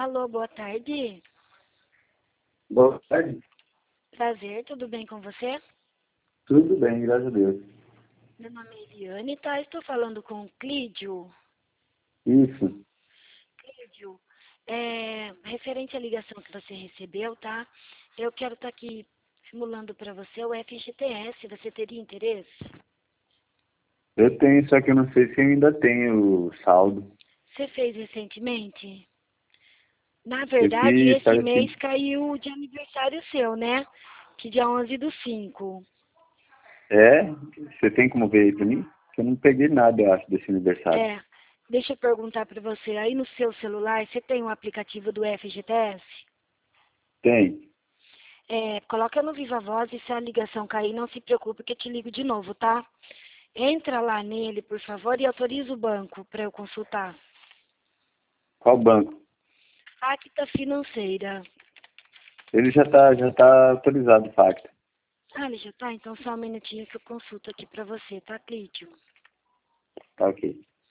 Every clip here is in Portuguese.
Alô, boa tarde. Boa tarde. Prazer, tudo bem com você? Tudo bem, graças a Deus. Meu nome é Eliane, tá? Estou falando com o Clídio. Isso. Clídio, referente à ligação que você recebeu, tá? Eu quero estar aqui simulando para você o FGTS. Você teria interesse? Eu tenho, só que eu não sei se ainda tenho o saldo. Você fez recentemente? Na Eu verdade, fiz, esse parece mês que... caiu de aniversário seu, né? Que dia 11/5. É? Você tem como ver aí pra mim? Que eu não peguei nada, eu acho, desse aniversário. É, deixa eu perguntar para você. Aí no seu celular, você tem um aplicativo do FGTS? Tem. Coloca no Viva Voz e se a ligação cair, não se preocupe que eu te ligo de novo, tá? Entra lá nele, por favor, e autoriza o banco para eu consultar. Qual banco? Acta Financeira. Ele já tá autorizado o Facta. Ah, ele já tá? Então só um minutinho que eu consulto aqui para você, tá, Clídio? Tá ok.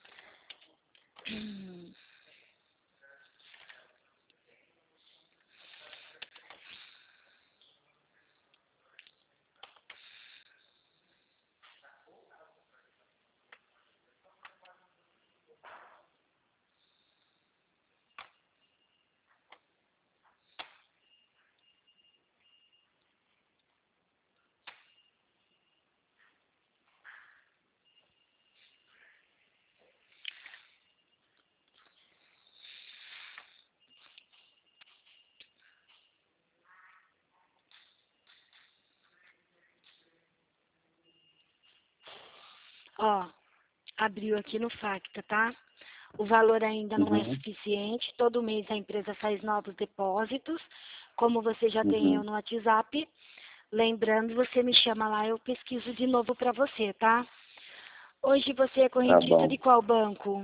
Ó, abriu aqui no Facta, tá? O valor ainda não é Uhum. suficiente. Todo mês a empresa faz novos depósitos. Como você já tem eu Uhum. no WhatsApp, lembrando, você me chama lá, eu pesquiso de novo para você, tá? Hoje você é Tá correntista de bom. qual banco?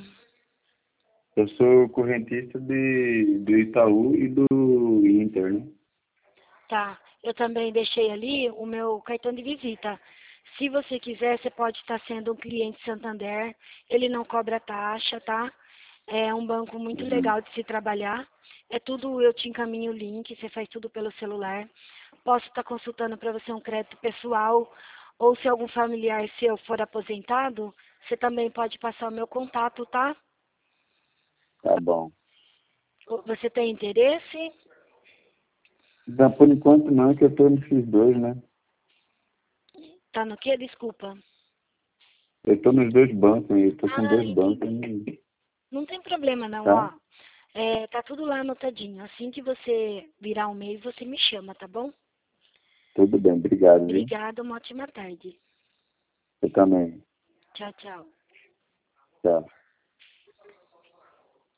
Eu sou correntista do Itaú e do Inter, né? Tá, eu também deixei ali o meu cartão de visita. Se você quiser, você pode estar sendo um cliente Santander. Ele não cobra taxa, tá? É um banco muito Uhum. legal de se trabalhar. É tudo, eu te encaminho o link, você faz tudo pelo celular. Posso estar consultando para você um crédito pessoal, ou se algum familiar seu for aposentado, você também pode passar o meu contato, tá? Tá bom. Você tem interesse? Então, por enquanto não, que eu tô nesses dois, né? Tá no quê? Desculpa. Eu tô nos dois bancos, eu tô com Ah, dois bancos, entendi. né? Não tem problema não, Tá? ó. Tá tudo lá anotadinho. Assim que você virar um mês, você me chama, tá bom? Tudo bem, obrigado, viu? Obrigada, uma ótima tarde. Eu também. Tchau, tchau. Tchau.